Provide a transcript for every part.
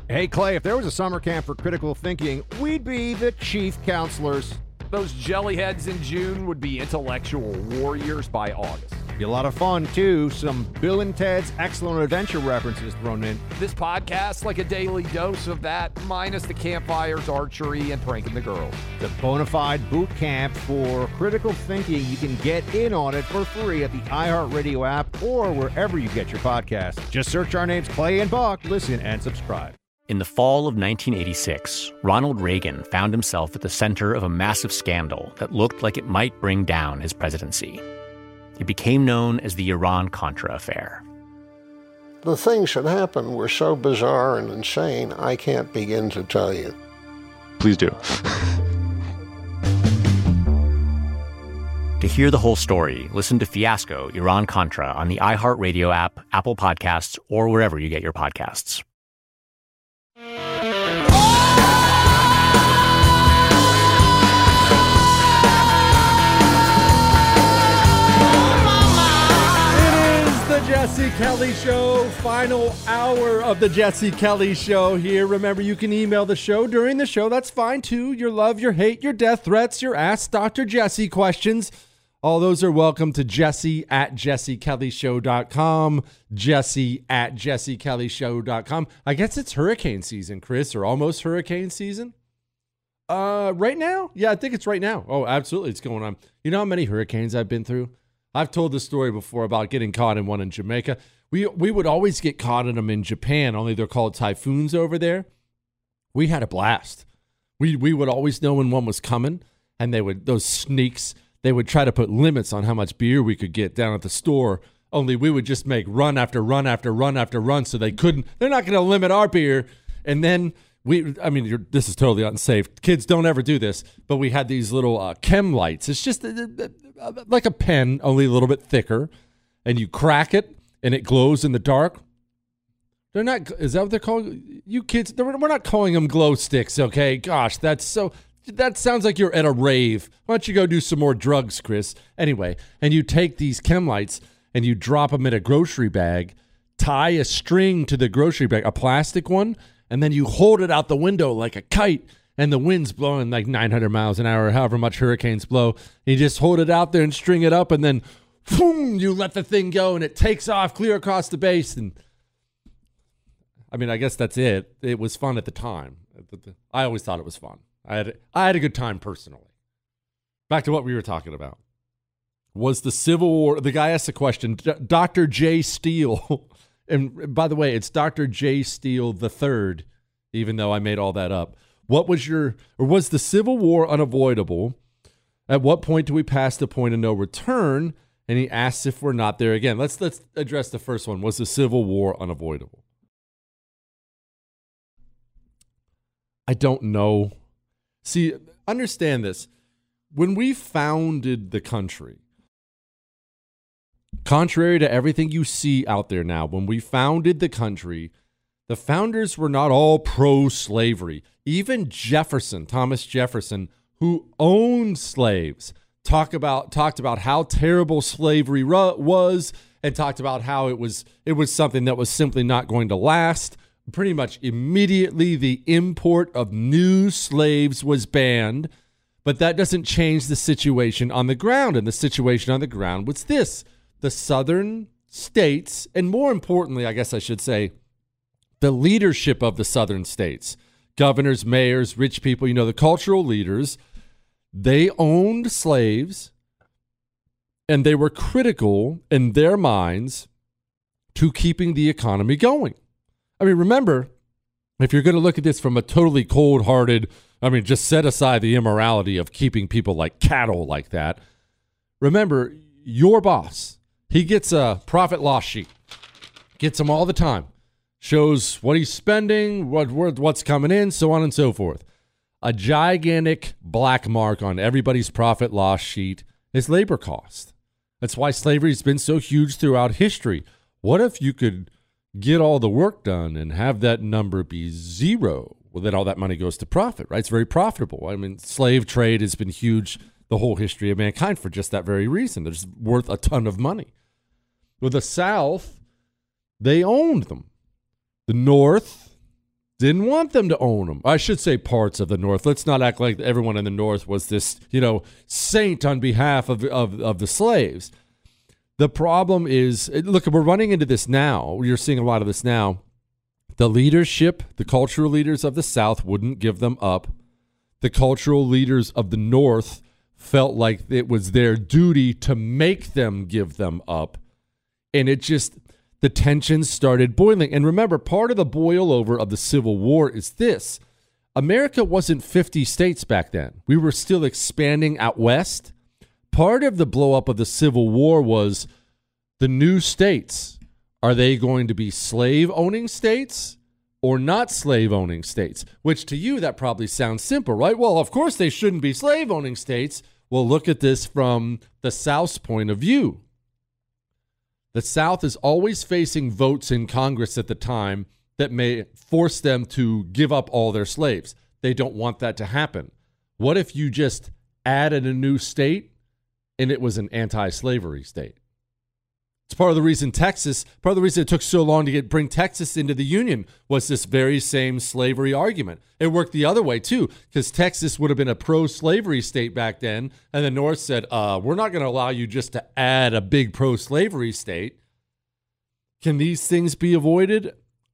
Hey, Clay, if there was a summer camp for critical thinking, we'd be the chief counselors. Those jellyheads in June would be intellectual warriors by August. Be a lot of fun, too. Some Bill and Ted's Excellent Adventure references thrown in. This podcast, like a daily dose of that, minus the campfires, archery, and pranking the girls. The bona fide boot camp for critical thinking. You can get in on it for free at the iHeartRadio app or wherever you get your podcasts. Just search our names, Clay and Buck. Listen and subscribe. In the fall of 1986, Ronald Reagan found himself at the center of a massive scandal that looked like it might bring down his presidency. It became known as the Iran-Contra affair. The things that happened were so bizarre and insane, I can't begin to tell you. Please do. To hear the whole story, listen to Fiasco, Iran-Contra on the iHeartRadio app, Apple Podcasts, or wherever you get your podcasts. Jesse Kelly Show, final hour of the Jesse Kelly Show here. Remember, you can email the show during the show. That's fine, too. Your love, your hate, your death threats, your Ask Dr. Jesse questions. All those are welcome to jesse@jessekellyshow.com, jesse@jessekellyshow.com. I guess it's hurricane season, Chris, or almost hurricane season. Right now? Yeah, I think it's right now. Oh, absolutely, it's going on. You know how many hurricanes I've been through? I've told this story before about getting caught in one in Jamaica. We would always get caught in them in Japan, only they're called typhoons over there. We had a blast. We would always know when one was coming, and those sneaks, they would try to put limits on how much beer we could get down at the store, only we would just make run after run after run after run, so they're not going to limit our beer. And then this is totally unsafe. Kids, don't ever do this, but we had these little chem lights. It's just like a pen, only a little bit thicker, and you crack it, and it glows in the dark. They're not. Is that what they're called? You kids, we're not calling them glow sticks, okay? Gosh, that sounds like you're at a rave. Why don't you go do some more drugs, Chris? Anyway, and you take these chem lights, and you drop them in a grocery bag, tie a string to the grocery bag, a plastic one, and then you hold it out the window like a kite. And the wind's blowing like 900 miles an hour, however much hurricanes blow. You just hold it out there and string it up, and then boom, you let the thing go, and it takes off clear across the base. And I guess that's it. It was fun at the time. I always thought it was fun. I had a good time personally. Back to what we were talking about. Was the Civil War, the guy asked the question, Dr. J. Steele, and by the way, it's Dr. J. Steele III, even though I made all that up. Was the Civil War unavoidable? At what point do we pass the point of no return? And he asks if we're not there again. Let's address the first one. Was the Civil War unavoidable? I don't know. See, understand this. When we founded the country, contrary to everything you see out there now, when we founded the country, the founders were not all pro-slavery. Even Thomas Jefferson, who owned slaves, talked about how terrible slavery was, and talked about how it was something that was simply not going to last. Pretty much immediately, the import of new slaves was banned, but that doesn't change the situation on the ground. And the situation on the ground was this: the southern states, and more importantly, I guess I should say, the leadership of the southern states, governors, mayors, rich people, the cultural leaders, they owned slaves, and they were critical in their minds to keeping the economy going. Remember, if you're going to look at this from a totally cold-hearted, just set aside the immorality of keeping people like cattle like that. Remember, your boss, he gets a profit loss sheet, gets them all the time. Shows what he's spending, what's coming in, so on and so forth. A gigantic black mark on everybody's profit loss sheet is labor cost. That's why slavery's been so huge throughout history. What if you could get all the work done and have that number be zero? Well, then all that money goes to profit, right? It's very profitable. Slave trade has been huge the whole history of mankind for just that very reason. It's worth a ton of money. With the South, they owned them. The North, didn't want them to own them. I should say parts of the North. Let's not act like everyone in the North was this, saint on behalf of the slaves. The problem is, look, we're running into this now. You're seeing a lot of this now. The leadership, the cultural leaders of the South wouldn't give them up. The cultural leaders of the North felt like it was their duty to make them give them up. And the tensions started boiling. And remember, part of the boil over of the Civil War is this. America wasn't 50 states back then. We were still expanding out west. Part of the blow up of the Civil War was the new states. Are they going to be slave-owning states or not slave-owning states? Which to you, that probably sounds simple, right? Well, of course they shouldn't be slave-owning states. Well, look at this from the South's point of view. The South is always facing votes in Congress at the time that may force them to give up all their slaves. They don't want that to happen. What if you just added a new state and it was an anti-slavery state? It's part of the reason it took so long to bring Texas into the Union was this very same slavery argument. It worked the other way, too, because Texas would have been a pro-slavery state back then, and the North said, we're not going to allow you just to add a big pro-slavery state. Can these things be avoided?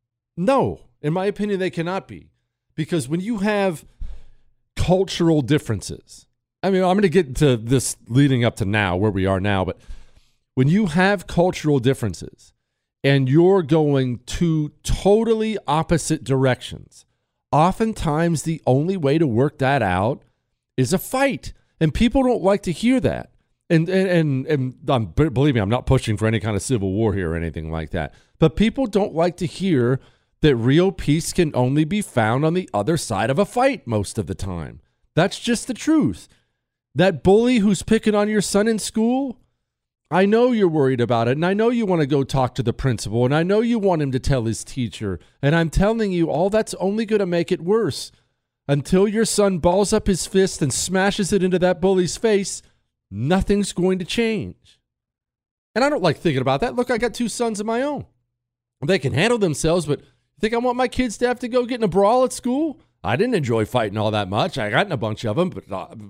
No. In my opinion, they cannot be. Because when you have cultural differences, I'm going to get to this leading up to now, where we are now, but when you have cultural differences and you're going two totally opposite directions, oftentimes the only way to work that out is a fight. And people don't like to hear that. And believe me, I'm not pushing for any kind of civil war here or anything like that. But people don't like to hear that real peace can only be found on the other side of a fight most of the time. That's just the truth. That bully who's picking on your son in school, I know you're worried about it, and I know you want to go talk to the principal, and I know you want him to tell his teacher, and I'm telling you, all that's only going to make it worse. Until your son balls up his fist and smashes it into that bully's face, nothing's going to change. And I don't like thinking about that. Look, I got two sons of my own. They can handle themselves, but you think I want my kids to have to go get in a brawl at school? I didn't enjoy fighting all that much. I got in a bunch of them, but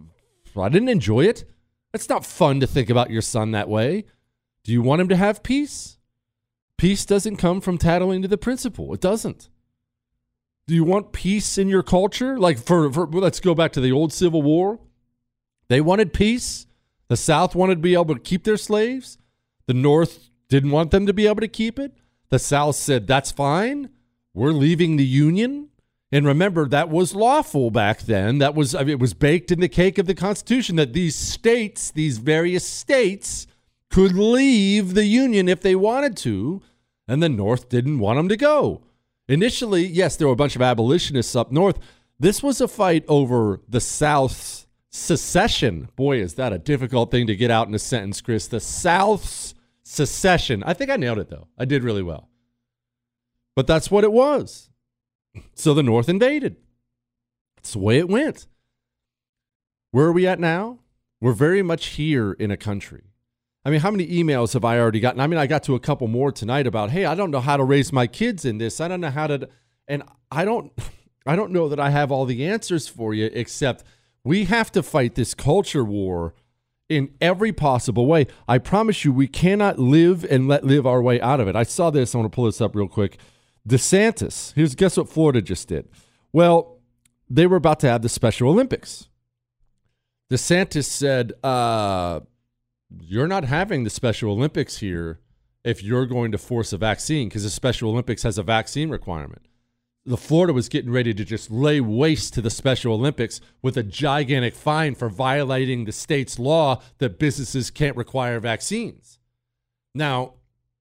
I didn't enjoy it. It's not fun to think about your son that way. Do you want him to have peace? Peace doesn't come from tattling to the principal. It doesn't. Do you want peace in your culture? Like let's go back to the old Civil War. They wanted peace. The South wanted to be able to keep their slaves. The North didn't want them to be able to keep it. The South said, that's fine. We're leaving the Union. And remember, that was lawful back then. It was baked in the cake of the Constitution that these various states could leave the Union if they wanted to, and the North didn't want them to go. Initially, yes, there were a bunch of abolitionists up north. This was a fight over the South's secession. Boy, is that a difficult thing to get out in a sentence, Chris. The South's secession. I think I nailed it, though. I did really well. But that's what it was. So the North invaded. That's the way it went. Where are we at now? We're very much here in a country. I mean, how many emails have I already gotten? I mean, I got to a couple more tonight about, hey, I don't know how to raise my kids in this. I don't know how to, and I don't know that I have all the answers for you, except we have to fight this culture war in every possible way. I promise you, we cannot live and let live our way out of it. I saw this. I want to pull this up real quick. DeSantis, guess what Florida just did? Well, they were about to have the Special Olympics. DeSantis said, you're not having the Special Olympics here if you're going to force a vaccine, because the Special Olympics has a vaccine requirement. Florida was getting ready to just lay waste to the Special Olympics with a gigantic fine for violating the state's law that businesses can't require vaccines. Now,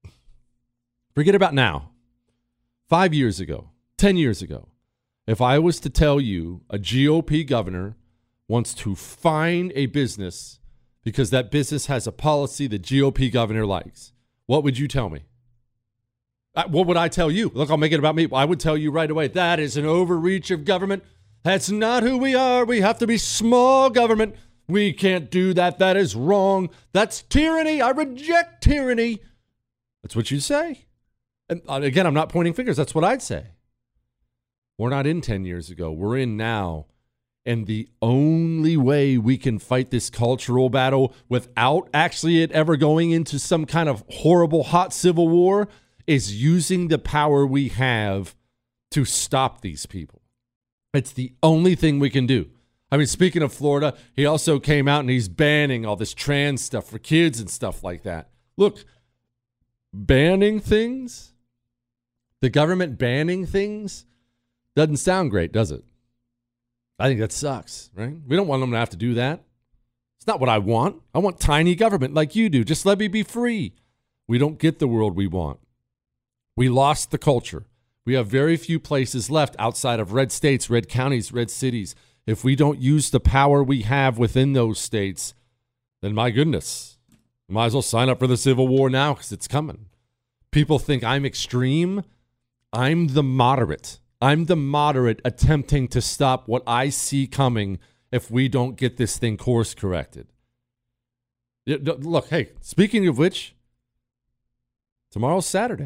forget about now. 5 years ago, 10 years ago, if I was to tell you a GOP governor wants to fine a business because that business has a policy the GOP governor likes, what would you tell me? What would I tell you? Look, I'll make it about me. I would tell you right away, that is an overreach of government. That's not who we are. We have to be small government. We can't do that. That is wrong. That's tyranny. I reject tyranny. That's what you'd say. And again, I'm not pointing fingers. That's what I'd say. We're not in 10 years ago. We're in now. And the only way we can fight this cultural battle without actually it ever going into some kind of horrible hot civil war is using the power we have to stop these people. It's the only thing we can do. I mean, speaking of Florida, he also came out and he's banning all this trans stuff for kids and stuff like that. Look, banning things, the government banning things, doesn't sound great, does it? I think that sucks, right? We don't want them to have to do that. It's not what I want. I want tiny government like you do. Just let me be free. We don't get the world we want. We lost the culture. We have very few places left outside of red states, red counties, red cities. If we don't use the power we have within those states, then my goodness, might as well sign up for the Civil War now because it's coming. People think I'm extreme. I'm the moderate. I'm the moderate attempting to stop what I see coming if we don't get this thing course corrected. Look, hey, speaking of which, tomorrow's Saturday.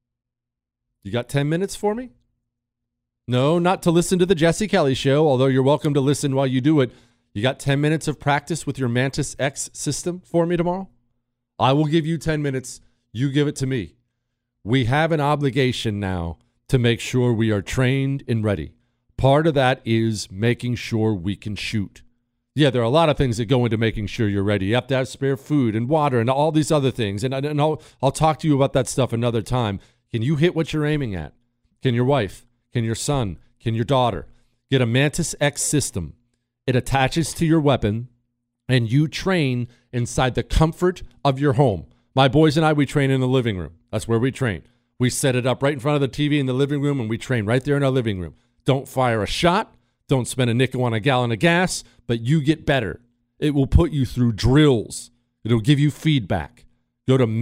You got 10 minutes for me? No, not to listen to the Jesse Kelly Show, although you're welcome to listen while you do it. You got 10 minutes of practice with your Mantis X system for me tomorrow? I will give you 10 minutes. You give it to me. We have an obligation now to make sure we are trained and ready. Part of that is making sure we can shoot. Yeah, there are a lot of things that go into making sure you're ready. You have to have spare food and water and all these other things. And I'll talk to you about that stuff another time. Can you hit what you're aiming at? Can your wife, can your son, can your daughter get a Mantis X system? It attaches to your weapon and you train inside the comfort of your home. My boys and I, we train in the living room. That's where we train. We set it up right in front of the TV in the living room, and we train right there in our living room. Don't fire a shot. Don't spend a nickel on a gallon of gas, but you get better. It will put you through drills. It'll give you feedback. Go to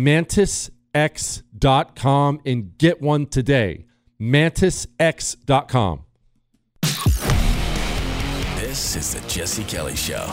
MantisX.com and get one today. MantisX.com. This is the Jesse Kelly Show.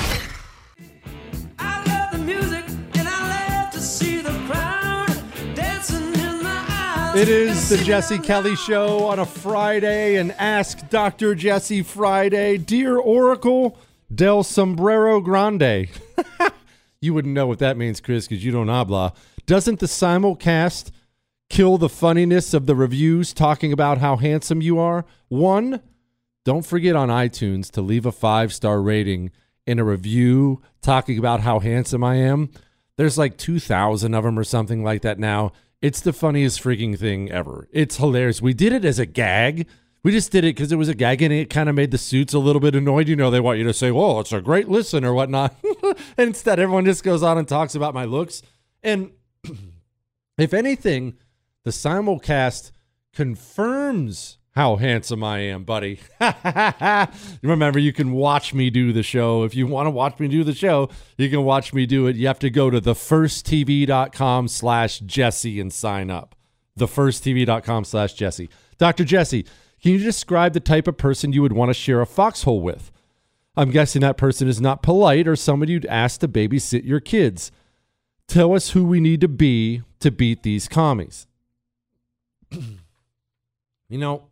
I love the music, and I love to see the crowd dancing in the aisles. It is the Jesse Kelly Show on a Friday, and Ask Dr. Jesse Friday. Dear Oracle del Sombrero Grande. You wouldn't know what that means, Chris, because you don't habla. Doesn't the simulcast kill the funniness of the reviews talking about how handsome you are? One, don't forget on iTunes to leave a 5-star rating in a review talking about how handsome I am. There's like 2,000 of them or something like that now. It's the funniest freaking thing ever. It's hilarious. We did it as a gag. We just did it because it was a gag, and it kind of made the suits a little bit annoyed. You know, they want you to say, "Whoa, it's a great listen" or whatnot. And instead, everyone just goes on and talks about my looks. And if anything, the simulcast confirms how handsome I am, buddy. Remember, you can watch me do the show. If you want to watch me do the show, you can watch me do it. You have to go to thefirsttv.com/Jesse and sign up. Thefirsttv.com/Jesse. Dr. Jesse, can you describe the type of person you would want to share a foxhole with? I'm guessing that person is not polite or somebody you'd ask to babysit your kids. Tell us who we need to be to beat these commies. You know,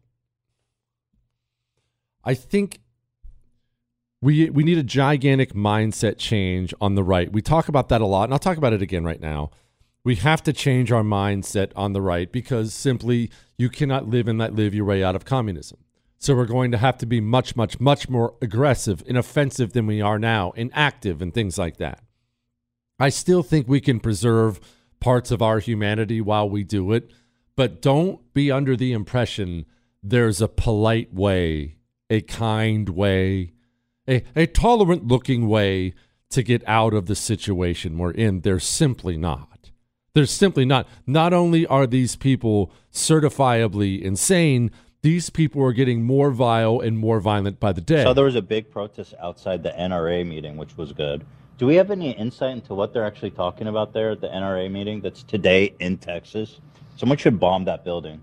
I think we need a gigantic mindset change on the right. We talk about that a lot, and I'll talk about it again right now. We have to change our mindset on the right because simply you cannot live and let live your way out of communism. So we're going to have to be much, much, much more aggressive and offensive than we are now, and active and things like that. I still think we can preserve parts of our humanity while we do it, but don't be under the impression there's a polite way, a kind way, a tolerant-looking way to get out of the situation we're in. There's simply not. There's simply not. Not only are these people certifiably insane, these people are getting more vile and more violent by the day. So there was a big protest outside the NRA meeting, which was good. Do we have any insight into what they're actually talking about there at the NRA meeting that's today in Texas? Someone should bomb that building.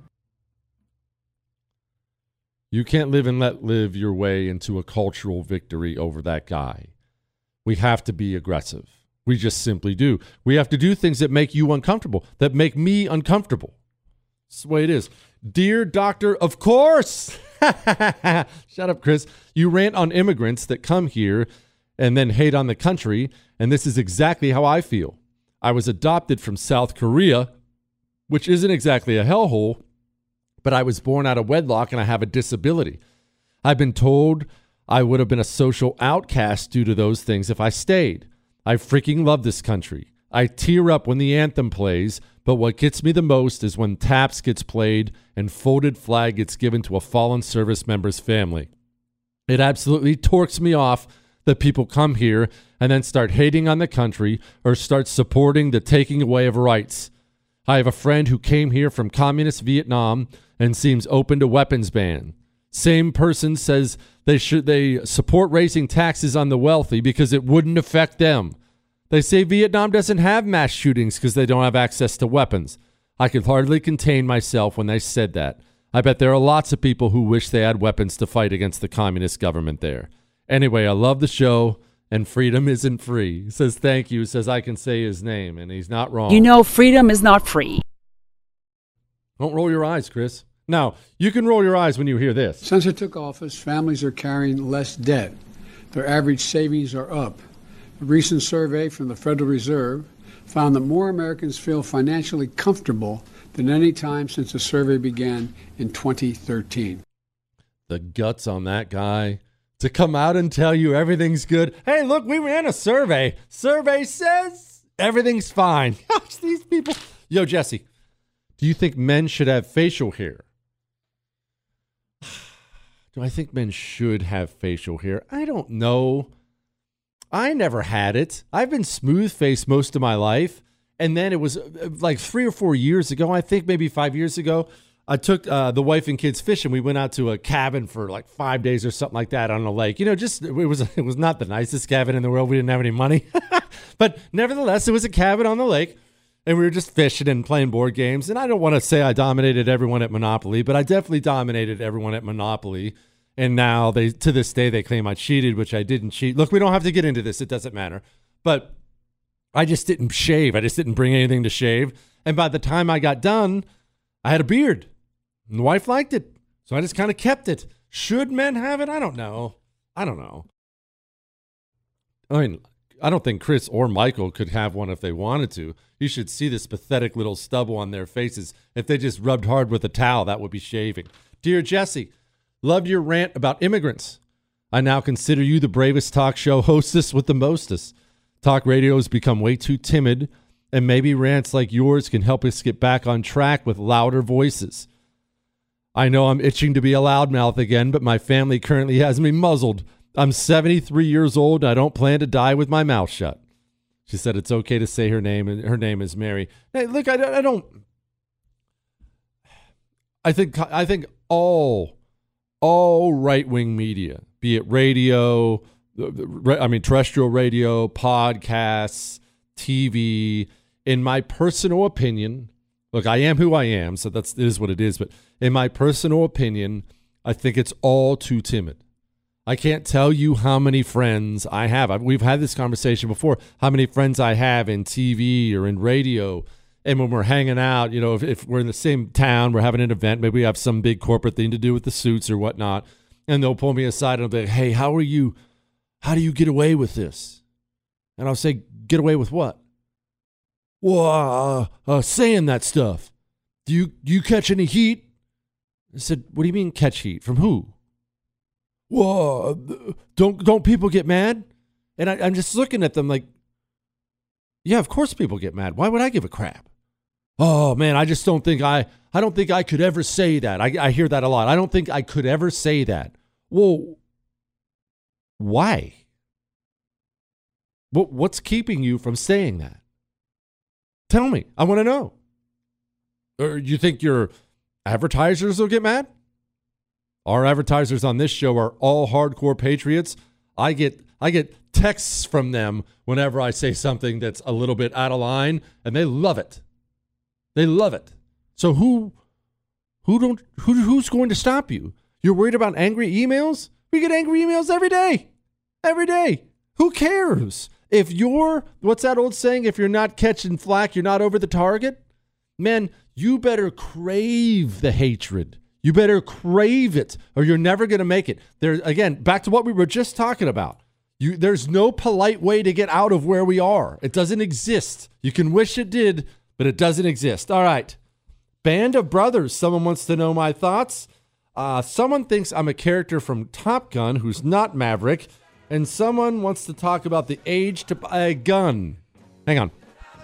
You can't live and let live your way into a cultural victory over that guy. We have to be aggressive. We just simply do. We have to do things that make you uncomfortable, that make me uncomfortable. That's the way it is. Dear Doctor, of course. Shut up, Chris. You rant on immigrants that come here and then hate on the country, and this is exactly how I feel. I was adopted from South Korea, which isn't exactly a hellhole, but I was born out of wedlock and I have a disability. I've been told I would have been a social outcast due to those things if I stayed. I freaking love this country. I tear up when the anthem plays, but what gets me the most is when Taps gets played and folded flag gets given to a fallen service member's family. It absolutely torques me off that people come here and then start hating on the country or start supporting the taking away of rights. I have a friend who came here from communist Vietnam and seems open to weapons ban. Same person says they support raising taxes on the wealthy because it wouldn't affect them. They say Vietnam doesn't have mass shootings because they don't have access to weapons. I could hardly contain myself when they said that. I bet there are lots of people who wish they had weapons to fight against the communist government there. Anyway, I love the show, and freedom isn't free. He says thank you, says I can say his name, and he's not wrong. You know, freedom is not free. Don't roll your eyes, Chris. Now, you can roll your eyes when you hear this. Since I took office, families are carrying less debt. Their average savings are up. A recent survey from the Federal Reserve found that more Americans feel financially comfortable than any time since the survey began in 2013. The guts on that guy to come out and tell you everything's good. Hey, look, we ran a survey. Survey says everything's fine. Gosh, these people. Yo, Jesse, do you think men should have facial hair? Do I think men should have facial hair? I don't know. I never had it. I've been smooth-faced most of my life. And then it was like 3 or 4 years ago, I think maybe 5 years ago, I took the wife and kids fishing. We went out to a cabin for like 5 days or something like that on a lake. You know, just it was not the nicest cabin in the world. We didn't have any money. But nevertheless, it was a cabin on the lake. And we were just fishing and playing board games. And I don't want to say I dominated everyone at Monopoly, but I definitely dominated everyone at Monopoly. And now to this day, they claim I cheated, which I didn't cheat. Look, we don't have to get into this. It doesn't matter. But I just didn't shave. I just didn't bring anything to shave. And by the time I got done, I had a beard. And the wife liked it. So I just kind of kept it. Should men have it? I don't know. I mean, I don't think Chris or Michael could have one if they wanted to. You should see this pathetic little stubble on their faces. If they just rubbed hard with a towel, that would be shaving. Dear Jesse, loved your rant about immigrants. I now consider you the bravest talk show hostess with the mostest. Talk radio has become way too timid, and maybe rants like yours can help us get back on track with louder voices. I know I'm itching to be a loudmouth again, but my family currently has me muzzled. I'm 73 years old, and I don't plan to die with my mouth shut. She said it's okay to say her name, and her name is Mary. Hey, look, I think all right-wing media, be it radio, terrestrial radio, podcasts, TV, in my personal opinion, look, I am who I am, so it is what it is, but in my personal opinion, I think it's all too timid. I can't tell you how many friends I have. We've had this conversation before, how many friends I have in TV or in radio. And when we're hanging out, you know, if we're in the same town, we're having an event, maybe we have some big corporate thing to do with the suits or whatnot, and they'll pull me aside and they'll be like, hey, how do you get away with this? And I'll say, get away with what? Well, saying that stuff. Do you catch any heat? I said, what do you mean catch heat? From who? Well, don't people get mad? And I'm just looking at them like, yeah, of course people get mad. Why would I give a crap? Oh man, I just don't think I could ever say that. I hear that a lot. I don't think I could ever say that. Well, why? What's keeping you from saying that? Tell me. I want to know. Or you think your advertisers will get mad? Our advertisers on this show are all hardcore patriots. I get texts from them whenever I say something that's a little bit out of line, and they love it. They love it. So who's going to stop you? You're worried about angry emails? We get angry emails every day. Every day. Who cares? If you're, what's that old saying? If you're not catching flack, you're not over the target. Man, you better crave the hatred. You better crave it, or you're never going to make it. There again, back to what we were just talking about. There's no polite way to get out of where we are. It doesn't exist. You can wish it did, but it doesn't exist. All right. Band of Brothers. Someone wants to know my thoughts. Someone thinks I'm a character from Top Gun who's not Maverick. And someone wants to talk about the age to buy a gun. Hang on.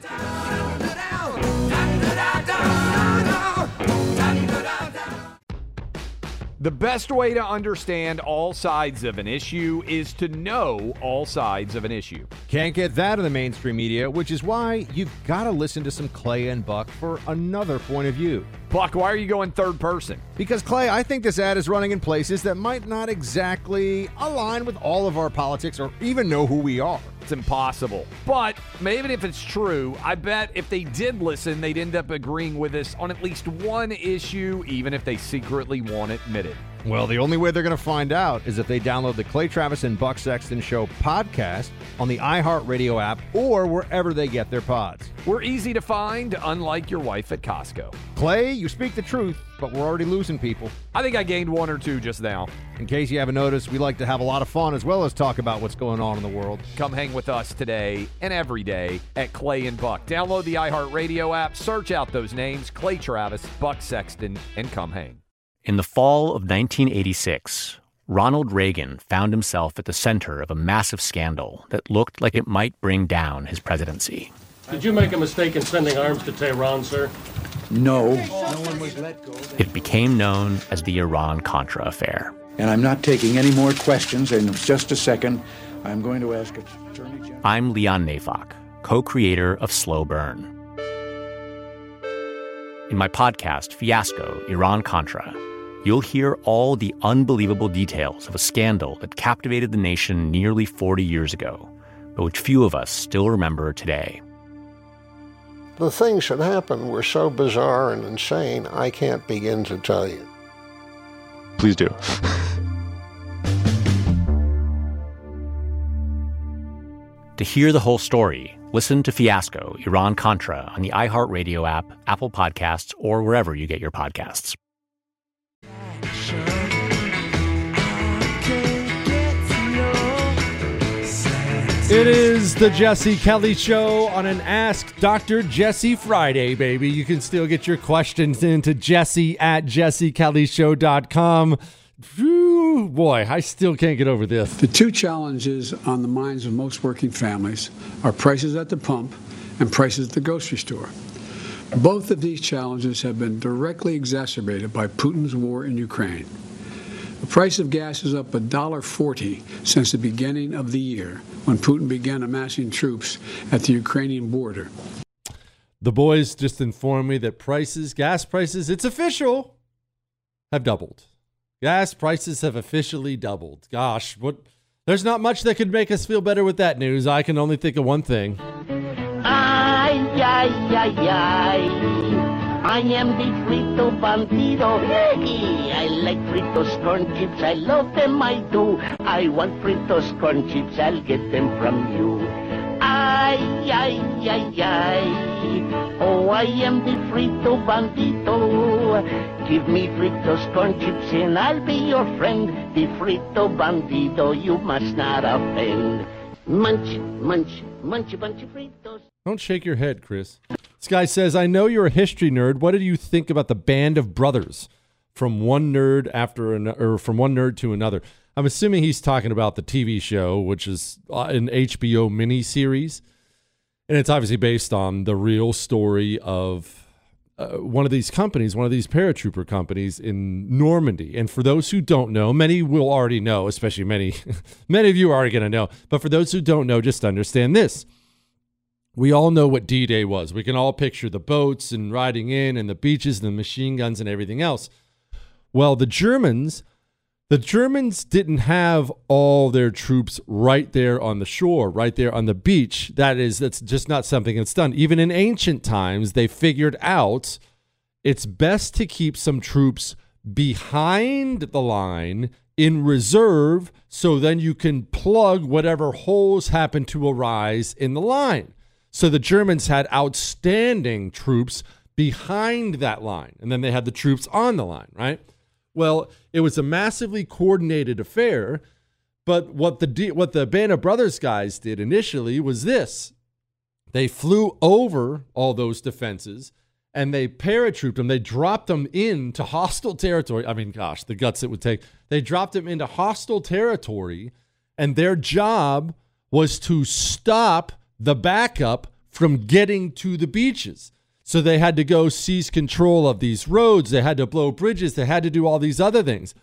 The best way to understand all sides of an issue is to know all sides of an issue. Can't get that in the mainstream media, which is why you've got to listen to some Clay and Buck for another point of view. Buck, why are you going third person? Because, Clay, I think this ad is running in places that might not exactly align with all of our politics or even know who we are. It's impossible. But even if it's true, I bet if they did listen, they'd end up agreeing with us on at least one issue, even if they secretly won't admit it. Well, the only way they're going to find out is if they download the Clay Travis and Buck Sexton Show podcast on the iHeartRadio app or wherever they get their pods. We're easy to find, unlike your wife at Costco. Clay, you speak the truth, but we're already losing people. I think I gained one or two just now. In case you haven't noticed, we like to have a lot of fun as well as talk about what's going on in the world. Come hang with us today and every day at Clay and Buck. Download the iHeartRadio app, search out those names, Clay Travis, Buck Sexton, and come hang. In the fall of 1986, Ronald Reagan found himself at the center of a massive scandal that looked like it might bring down his presidency. Did you make a mistake in sending arms to Tehran, sir? No. No one was let go. It became known as the Iran-Contra affair. And I'm not taking any more questions. In just a second, I'm going to ask Attorney General. I'm Leon Neyfakh, co-creator of Slow Burn. In my podcast, Fiasco, Iran-Contra, you'll hear all the unbelievable details of a scandal that captivated the nation nearly 40 years ago, but which few of us still remember today. The things that happened were so bizarre and insane, I can't begin to tell you. Please do. To hear the whole story, listen to Fiasco, Iran-Contra on the iHeartRadio app, Apple Podcasts, or wherever you get your podcasts. It is the Jesse Kelly Show on an Ask Dr. Jesse Friday, baby. You can still get your questions into Jesse at jessekellyshow.com. Whew, boy, I still can't get over this. The two challenges on the minds of most working families are prices at the pump and prices at the grocery store. Both of these challenges have been directly exacerbated by Putin's war in Ukraine. The price of gas is up $1.40 since the beginning of the year, when Putin began amassing troops at the Ukrainian border. The boys just informed me that gas prices, it's official, have doubled. Gas prices have officially doubled. Gosh, there's not much that could make us feel better with that news. I can only think of one thing. Ay, ay, ay, ay. I am the Frito Bandido. I like Fritos corn chips. I love them, I do. I want Fritos corn chips. I'll get them from you. Ay, ay, ay, ay. Oh, I am the Frito Bandido. Give me Fritos corn chips and I'll be your friend. The Frito Bandido, you must not offend. Munch, munch, munch, bunch of Fritos. Don't shake your head, Chris. This guy says, I know you're a history nerd. What did you think about the Band of Brothers? From one nerd from one nerd to another. I'm assuming he's talking about the TV show, which is an HBO miniseries. And it's obviously based on the real story of one of these companies, one of these paratrooper companies in Normandy. And for those who don't know, many will already know, especially many of you are already going to know. But for those who don't know, just understand this. We all know what D-Day was. We can all picture the boats and riding in and the beaches and the machine guns and everything else. Well, the Germans didn't have all their troops right there on the shore, right there on the beach. That's just not something that's done. Even in ancient times, they figured out it's best to keep some troops behind the line in reserve so then you can plug whatever holes happen to arise in the line. So the Germans had outstanding troops behind that line, and then they had the troops on the line, right? Well, it was a massively coordinated affair, but what the Band of Brothers guys did initially was this. They flew over all those defenses and they paratrooped them. They dropped them into hostile territory. I mean, gosh, the guts it would take. They dropped them into hostile territory, and their job was to stop the backup from getting to the beaches. So they had to go seize control of these roads. They had to blow bridges. They had to do all these other things.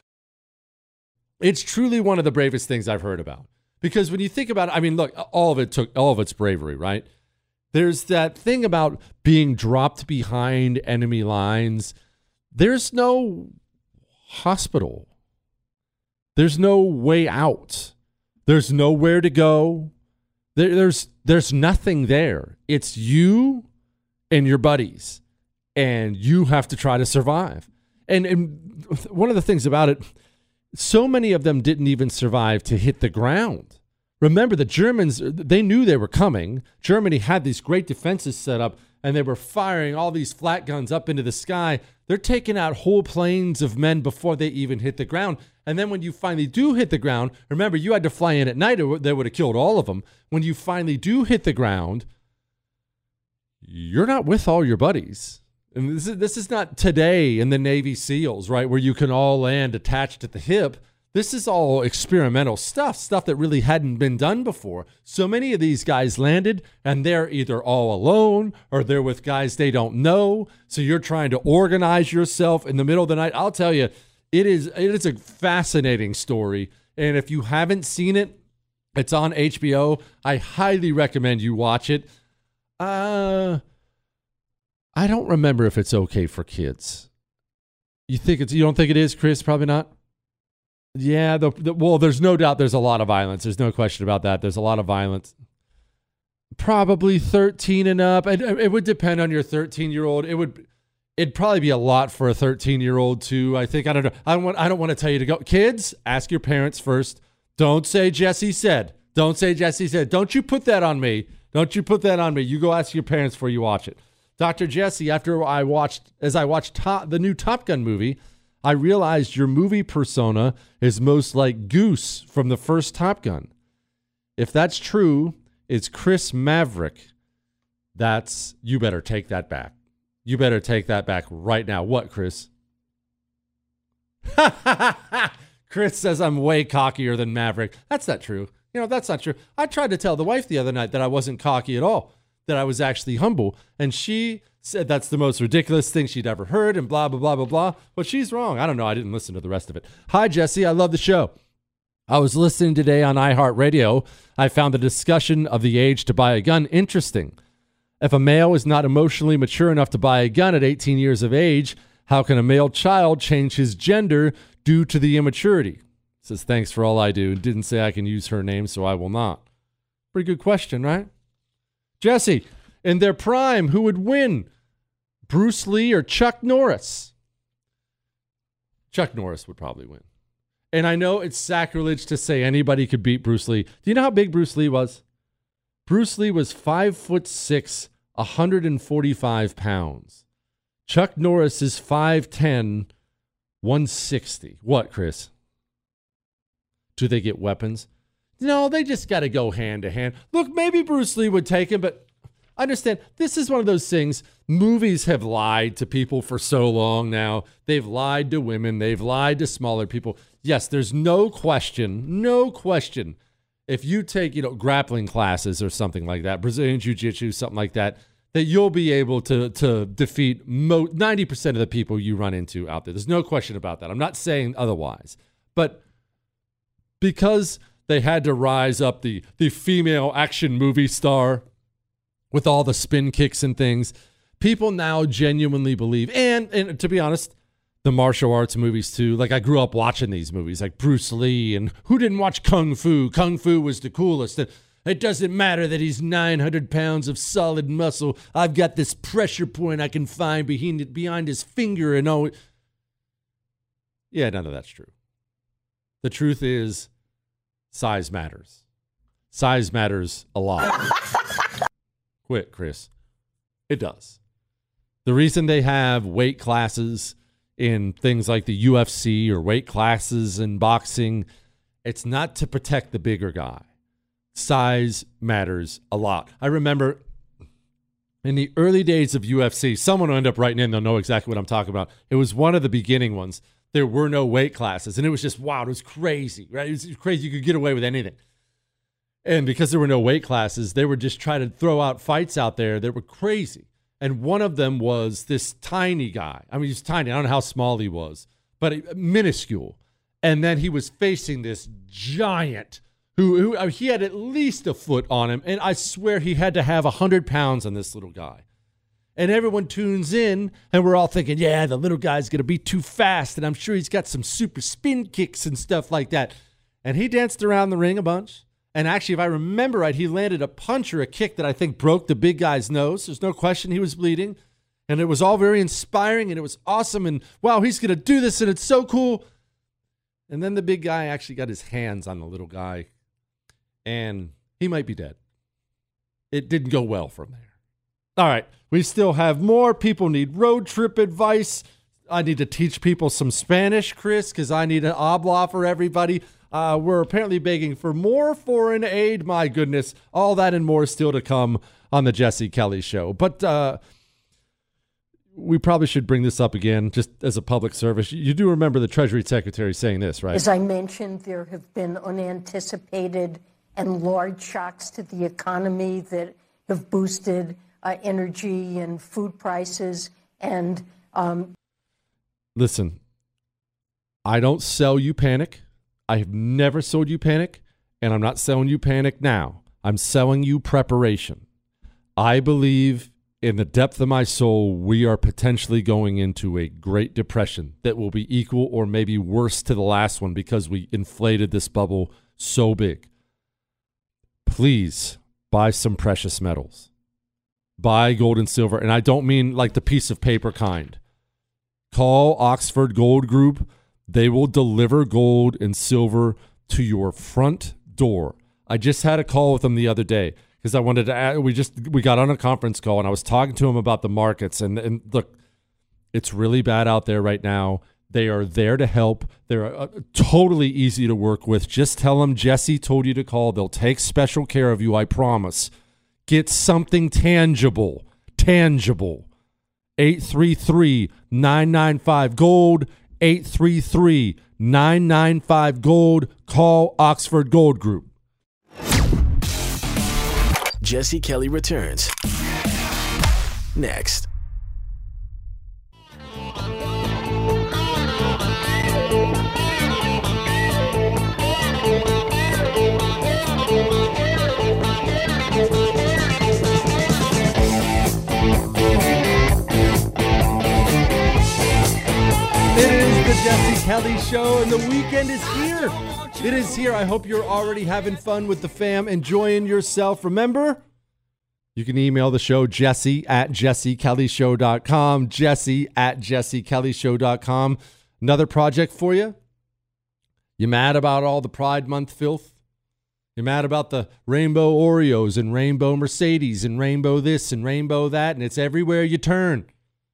It's truly one of the bravest things I've heard about. Because when you think about it, I mean, look, all of it's bravery, right? There's that thing about being dropped behind enemy lines. There's no hospital. There's no way out. There's nowhere to go. There's nothing there. It's you and your buddies, and you have to try to survive. And one of the things about it, so many of them didn't even survive to hit the ground. Remember, the Germans, they knew they were coming. Germany had these great defenses set up, and they were firing all these flat guns up into the sky. They're taking out whole planes of men before they even hit the ground. And then when you finally do hit the ground, remember, you had to fly in at night or they would have killed all of them. When you finally do hit the ground, you're not with all your buddies. And this is not today in the Navy SEALs, right, where you can all land attached at the hip. This is all experimental stuff that really hadn't been done before. So many of these guys landed, and they're either all alone or they're with guys they don't know. So you're trying to organize yourself in the middle of the night. I'll tell you, it is a fascinating story. And if you haven't seen it, it's on HBO. I highly recommend you watch it. I don't remember if it's okay for kids. You don't think it is, Chris? Probably not. Yeah. Well, there's no doubt there's a lot of violence. There's no question about that. There's a lot of violence. Probably 13 and up. It would depend on your 13-year-old. It'd probably be a lot for a 13-year-old too. I think. I don't know. I don't want to tell you to go. Kids, ask your parents first. Don't say Jesse said. Don't say Jesse said. Don't you put that on me. Don't you put that on me. You go ask your parents before you watch it. Dr. Jesse, after I watched the new Top Gun movie, I realized your movie persona is most like Goose from the first Top Gun. If that's true, it's Chris Maverick. You better take that back. You better take that back right now. What, Chris? Chris says I'm way cockier than Maverick. That's not true. That's not true. I tried to tell the wife the other night that I wasn't cocky at all, that I was actually humble. And she said that's the most ridiculous thing she'd ever heard and blah, blah, blah, blah, blah. But she's wrong. I don't know. I didn't listen to the rest of it. Hi, Jesse. I love the show. I was listening today on iHeartRadio. I found the discussion of the age to buy a gun interesting. If a male is not emotionally mature enough to buy a gun at 18 years of age, how can a male child change his gender due to the immaturity? Says, thanks for all I do. Didn't say I can use her name, so I will not. Pretty good question, right? Jesse, in their prime, who would win? Bruce Lee or Chuck Norris? Chuck Norris would probably win. And I know it's sacrilege to say anybody could beat Bruce Lee. Do you know how big Bruce Lee was? Bruce Lee was 5'6", 145 pounds. Chuck Norris is 5'10", 160. What, Chris? Do they get weapons? No, they just got to go hand to hand. Look, maybe Bruce Lee would take him, but understand, this is one of those things. Movies have lied to people for so long now. They've lied to women. They've lied to smaller people. Yes, there's no question. If you take, grappling classes or something like that, Brazilian Jiu-Jitsu, something like that, that you'll be able to defeat 90% of the people you run into out there. There's no question about that. I'm not saying otherwise. But because they had to rise up the female action movie star with all the spin kicks and things, people now genuinely believe, and to be honest, the martial arts movies too. Like, I grew up watching these movies, like Bruce Lee, and who didn't watch Kung Fu? Kung Fu was the coolest. It doesn't matter that he's 900 pounds of solid muscle. I've got this pressure point I can find behind his finger and all. Yeah, none of that's true. The truth is, size matters. Size matters a lot. Quit, Chris. It does. The reason they have weight classes in things like the UFC or weight classes and boxing. It's not to protect the bigger guy. Size matters a lot. I remember in the early days of UFC, someone will end up writing in, they'll know exactly what I'm talking about. It was one of the beginning ones. There were no weight classes, and it was just, wow, it was crazy, right? It was crazy. You could get away with anything. And because there were no weight classes, they were just trying to throw out fights out there that were crazy. And one of them was this tiny guy. I mean, he's tiny. I don't know how small he was, but minuscule. And then he was facing this giant who he had at least a foot on him. And I swear he had to have 100 pounds on this little guy. And everyone tunes in, and we're all thinking, yeah, the little guy's going to be too fast. And I'm sure he's got some super spin kicks and stuff like that. And he danced around the ring a bunch. And actually, if I remember right, he landed a punch or a kick that I think broke the big guy's nose. There's no question he was bleeding. And it was all very inspiring, and it was awesome. And, wow, he's going to do this, and it's so cool. And then the big guy actually got his hands on the little guy, and he might be dead. It didn't go well from there. All right, we still have more. People need road trip advice. I need to teach people some Spanish, Chris, because I need an habla for everybody. We're apparently begging for more foreign aid. My goodness, all that and more still to come on the Jesse Kelly Show. But we probably should bring this up again, just as a public service. You do remember the Treasury Secretary saying this, right? As I mentioned, there have been unanticipated and large shocks to the economy that have boosted energy and food prices. And listen, I don't sell you panic. I have never sold you panic, and I'm not selling you panic now. I'm selling you preparation. I believe in the depth of my soul, we are potentially going into a Great Depression that will be equal or maybe worse to the last one because we inflated this bubble so big. Please buy some precious metals. Buy gold and silver, and I don't mean like the piece of paper kind. Call Oxford Gold Group. They will deliver gold and silver to your front door. I just had a call with them the other day because I wanted to. We got on a conference call and I was talking to them about the markets. And look, it's really bad out there right now. They are there to help. They're totally easy to work with. Just tell them Jesse told you to call. They'll take special care of you. I promise. Get something tangible. 833-995-GOLD. 833-995-GOLD. Call Oxford Gold Group. Jesse Kelly returns next. Jesse Kelly Show, and the weekend is here. It is here. I hope you're already having fun with the fam, enjoying yourself. Remember, you can email the show, jesse@jessekellyshow.com, jesse@jessekellyshow.com. Another project for you. You mad about all the Pride Month filth? You're mad about the rainbow Oreos and rainbow Mercedes and rainbow this and rainbow that, and it's everywhere you turn.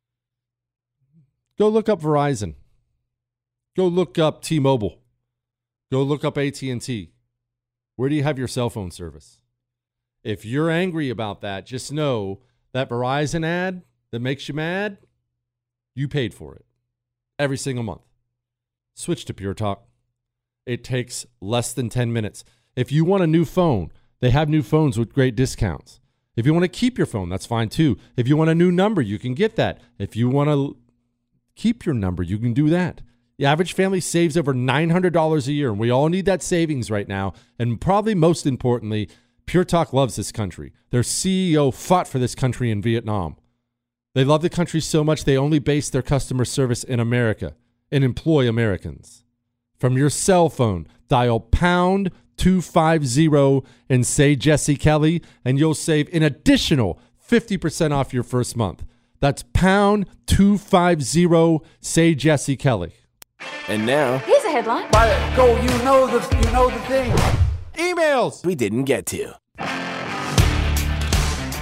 Go look up Verizon. Go look up T-Mobile. Go look up AT&T. Where do you have your cell phone service? If you're angry about that, just know that Verizon ad that makes you mad, you paid for it every single month. Switch to Pure Talk. It takes less than 10 minutes. If you want a new phone, they have new phones with great discounts. If you want to keep your phone, that's fine too. If you want a new number, you can get that. If you want to keep your number, you can do that. The average family saves over $900 a year, and we all need that savings right now. And probably most importantly, Pure Talk loves this country. Their CEO fought for this country in Vietnam. They love the country so much they only base their customer service in America and employ Americans. From your cell phone, dial pound 250 and say Jesse Kelly, and you'll save an additional 50% off your first month. That's pound 250, say Jesse Kelly. And now, here's a headline. Go, you know the thing. Emails we didn't get to.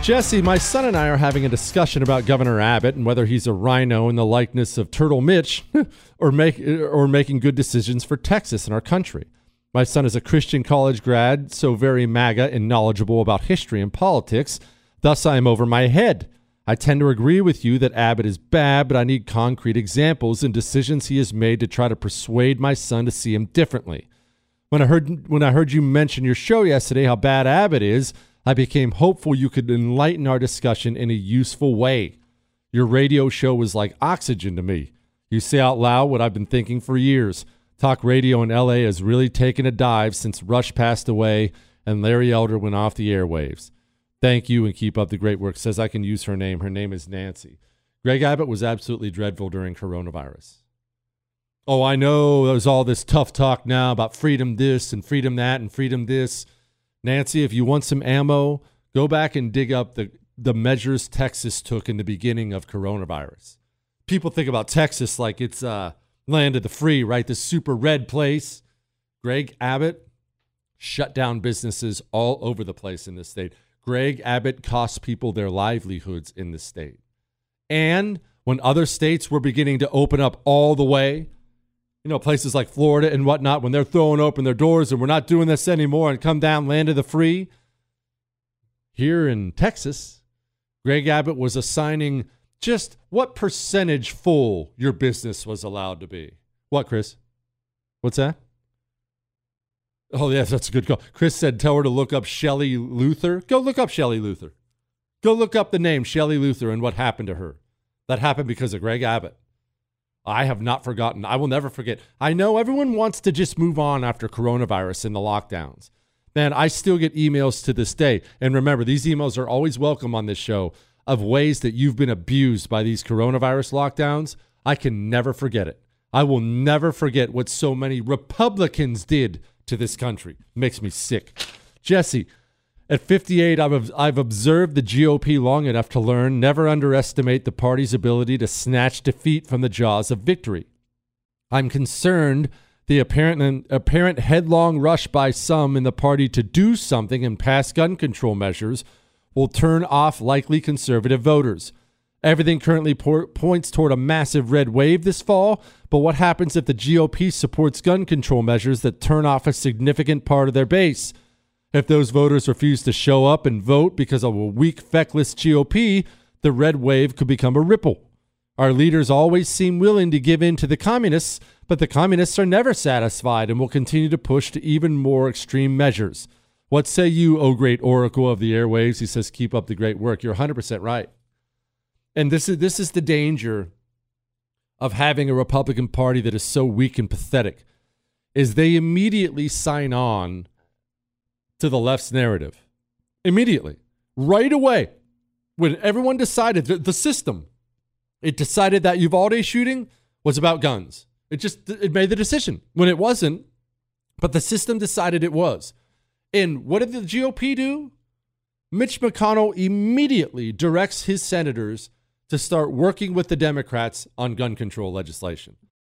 Jesse, my son and I are having a discussion about Governor Abbott and whether he's a rhino in the likeness of Turtle Mitch or making good decisions for Texas and our country. My son is a Christian college grad, so very MAGA and knowledgeable about history and politics. Thus, I am over my head. I tend to agree with you that Abbott is bad, but I need concrete examples and decisions he has made to try to persuade my son to see him differently. When I heard you mention your show yesterday how bad Abbott is, I became hopeful you could enlighten our discussion in a useful way. Your radio show was like oxygen to me. You say out loud what I've been thinking for years. Talk radio in LA has really taken a dive since Rush passed away and Larry Elder went off the airwaves. Thank you and keep up the great work. Says I can use her name. Her name is Nancy. Greg Abbott was absolutely dreadful during coronavirus. Oh, I know there's all this tough talk now about freedom this and freedom that and freedom this. Nancy, if you want some ammo, go back and dig up the measures Texas took in the beginning of coronavirus. People think about Texas like it's land of the free, right? This super red place. Greg Abbott shut down businesses all over the place in this state. Greg Abbott cost people their livelihoods in this state. And when other states were beginning to open up all the way, you know, places like Florida and whatnot, when they're throwing open their doors and we're not doing this anymore and come down land of the free. Here in Texas, Greg Abbott was assigning just what percentage full your business was allowed to be. What, Chris? What's that? Oh, yes, that's a good call. Chris said, tell her to look up Shelley Luther. Go look up Shelley Luther. Go look up the name Shelley Luther and what happened to her. That happened because of Greg Abbott. I have not forgotten. I will never forget. I know everyone wants to just move on after coronavirus and the lockdowns. Man, I still get emails to this day. And remember, these emails are always welcome on this show of ways that you've been abused by these coronavirus lockdowns. I can never forget it. I will never forget what so many Republicans did to this country. Makes me sick. Jesse, at 58, I've observed the GOP long enough to learn never underestimate the party's ability to snatch defeat from the jaws of victory. I'm concerned the apparent headlong rush by some in the party to do something and pass gun control measures will turn off likely conservative voters. Everything currently points toward a massive red wave this fall, but what happens if the GOP supports gun control measures that turn off a significant part of their base? If those voters refuse to show up and vote because of a weak, feckless GOP, the red wave could become a ripple. Our leaders always seem willing to give in to the communists, but the communists are never satisfied and will continue to push to even more extreme measures. What say you, O great oracle of the airwaves? He says, keep up the great work. You're 100% right. And this is the danger of having a Republican Party that is so weak and pathetic, is they immediately sign on to the left's narrative. Immediately. Right away. When everyone decided, the system, it decided that Uvalde shooting was about guns. It made the decision when it wasn't, but the system decided it was. And what did the GOP do? Mitch McConnell immediately directs his senators to start working with the Democrats on gun control legislation.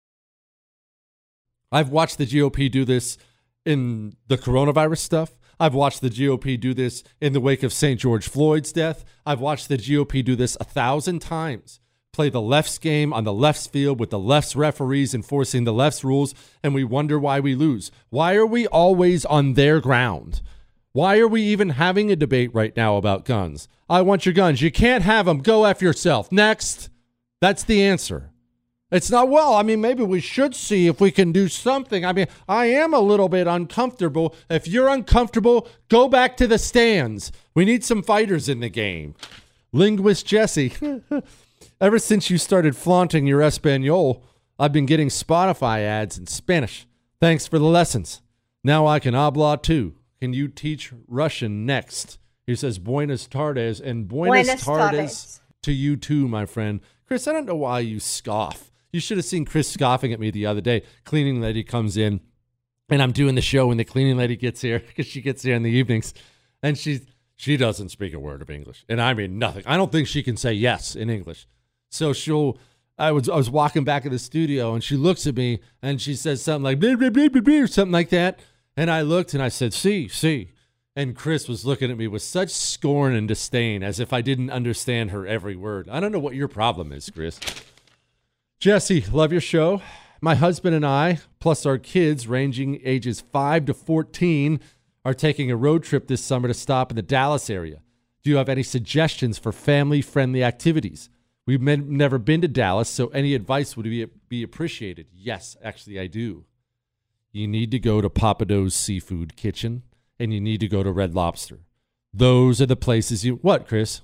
I've watched the GOP do this in the coronavirus stuff. I've watched the GOP do this in the wake of St. George Floyd's death. I've watched the GOP do this 1,000 times. Play the left's game on the left's field with the left's referees enforcing the left's rules, and we wonder why we lose. Why are we always on their ground? Why are we even having a debate right now about guns? I want your guns. You can't have them. Go F yourself. Next. That's the answer. It's not, well, I mean, maybe we should see if we can do something. I mean, I am a little bit uncomfortable. If you're uncomfortable, go back to the stands. We need some fighters in the game. Linguist Jesse, ever since you started flaunting your Espanol, I've been getting Spotify ads in Spanish. Thanks for the lessons. Now I can habla too. Can you teach Russian next? He says, Buenas tardes, and Buenas tardes to you too, my friend. Chris, I don't know why you scoff. You should have seen Chris scoffing at me the other day. Cleaning lady comes in, and I'm doing the show when the cleaning lady gets here, because she gets here in the evenings, and she doesn't speak a word of English, and I mean nothing. I don't think she can say yes in English. So I was walking back in the studio, and she looks at me, and she says something like, blah, blah, blah, blah, blah, or something like that, and I looked, and I said, sí. And Chris was looking at me with such scorn and disdain, as if I didn't understand her every word. I don't know what your problem is, Chris. Jesse, love your show. My husband and I, plus our kids ranging ages 5 to 14, are taking a road trip this summer to stop in the Dallas area. Do you have any suggestions for family-friendly activities? We've never been to Dallas, so any advice would be appreciated. Yes, actually, I do. You need to go to Pappadeaux's Seafood Kitchen, and you need to go to Red Lobster. Those are the places you... What, Chris?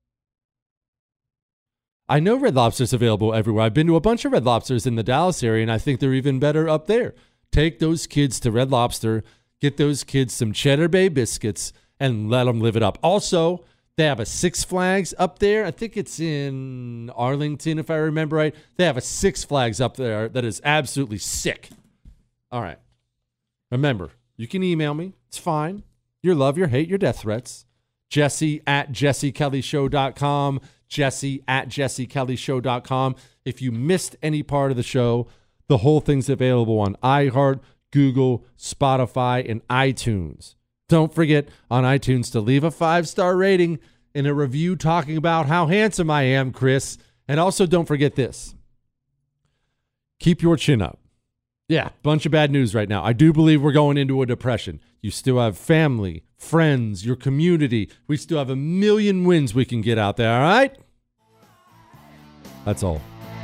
I know Red Lobster's available everywhere. I've been to a bunch of Red Lobsters in the Dallas area, and I think they're even better up there. Take those kids to Red Lobster, get those kids some Cheddar Bay biscuits, and let them live it up. Also, they have a Six Flags up there. I think it's in Arlington, if I remember right. They have a Six Flags up there that is absolutely sick. All right. Remember, you can email me. It's fine. Your love, your hate, your death threats. Jesse@JesseKellyShow.com. Jesse@JesseKellyShow.com. If you missed any part of the show, the whole thing's available on iHeart, Google, Spotify, and iTunes. Don't forget on iTunes to leave a 5-star rating and a review talking about how handsome I am, Chris. And also don't forget this. Keep your chin up. Yeah, bunch of bad news right now. I do believe we're going into a depression. You still have family, friends, your community. We still have a million wins we can get out there, all right? That's all.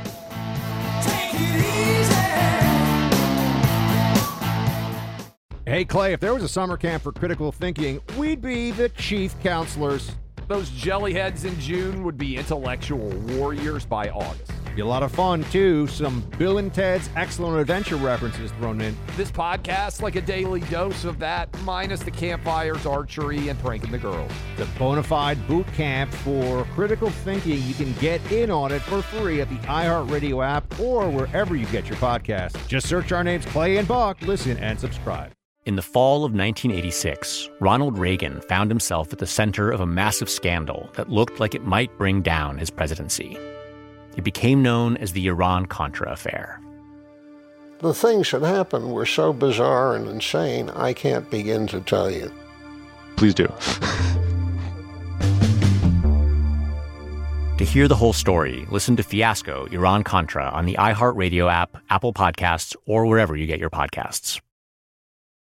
Hey, Clay, if there was a summer camp for critical thinking, we'd be the chief counselors. Those jellyheads in June would be intellectual warriors by August. Be a lot of fun, too. Some Bill and Ted's Excellent Adventure references thrown in. This podcast, like a daily dose of that, minus the campfires, archery, and pranking the girls. The bona fide boot camp for critical thinking. You can get in on it for free at the iHeartRadio app or wherever you get your podcasts. Just search our names, Clay and Buck. Listen and subscribe. In the fall of 1986, Ronald Reagan found himself at the center of a massive scandal that looked like it might bring down his presidency. It became known as the Iran-Contra affair. The things that happened were so bizarre and insane, I can't begin to tell you. Please do. To hear the whole story, listen to Fiasco, Iran-Contra on the iHeartRadio app, Apple Podcasts, or wherever you get your podcasts.